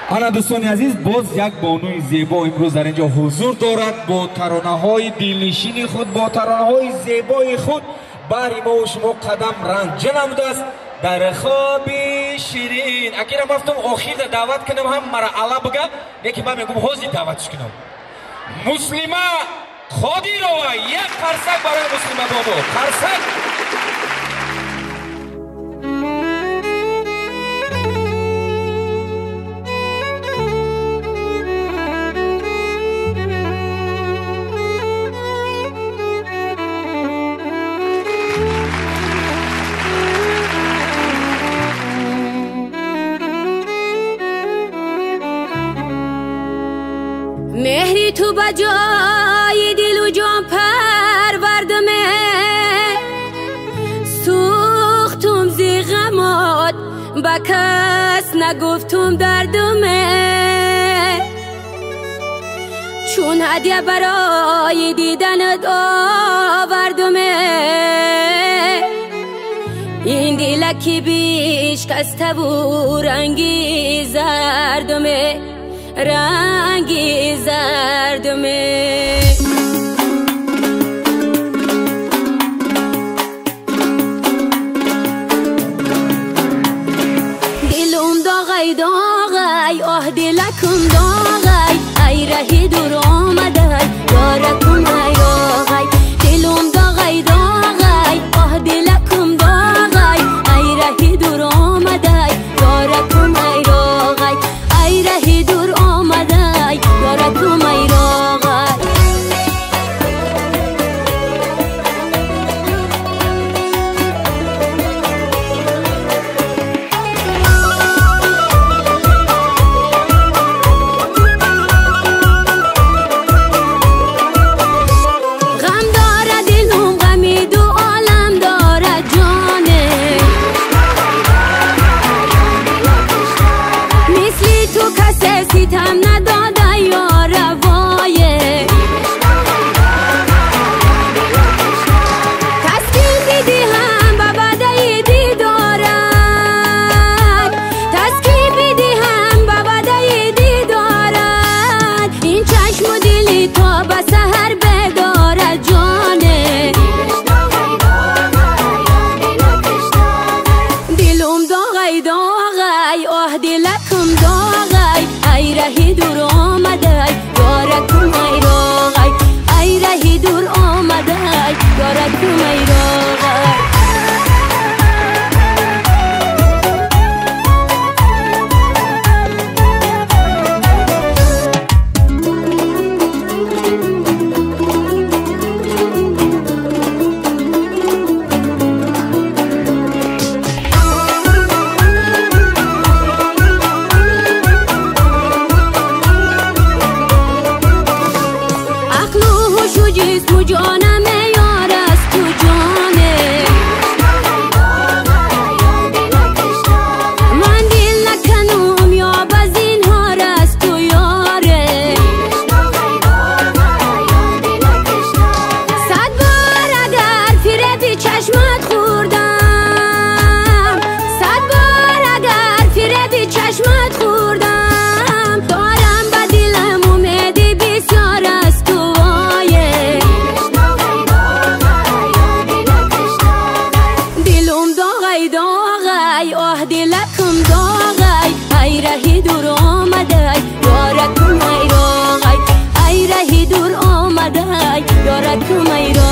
انا دوستان عزیز، باز یک بانوی زیبا امروز در اینجا حضور دارد با ترانه‌های دلنشین خود، با ترانه‌های زیبای خود باری ما و شما قدم رنجه نموده است در خواب شیرین. اگر من گفتم آخر دعوت کنم هم مرا علا بگه، لیکن من میگم حوزی دعوتش کنم. مسلمه خودی رو یک قرصک برای مسلمه بابا، قرصک. مهری تو بجای دل و جان پروردمه، سوختم زی غمات با کس نگفتم دردمه، چون هدیه برای دیدنت آوردمه، این دلکی بیش کسته و رنگی زردمه، رنگی زردمه. دلم داغی داغی، آه دلکم داغی، ای رهی دور آمده یارکم ای آغی. دلم داغی داغی، آه دلکم داغی، ای رهی دور آمده یارکم ای آغی، ای رهی دور آمده یارکم ای آغی. ستم نداده یا روایه، تسکین دیدی هم با بدهی دیدارت، تسکین بیدی هم با بدهی دیدارت، این چشم و دلی تا به سحر بدارد جانه. دلم داغی داغی، آه دلکم داغی، ای رهی دور آمده یارکم ای راغی، ای رهی دور آمده یارکم ای راغی. جسم و جانم یار است تو جانه، من دل نکنم یا بزین هار است تو یاره، صد بار اگر فریب چشمت خوردم، صد بار اگر فریب چشمت خوردم، دارم به دلم امیدی بسیار است تو. آه دلکم داغی، ای رهی دور آمده یارکم ای راغی، ای رهی دور آمده یارکم ای راغی.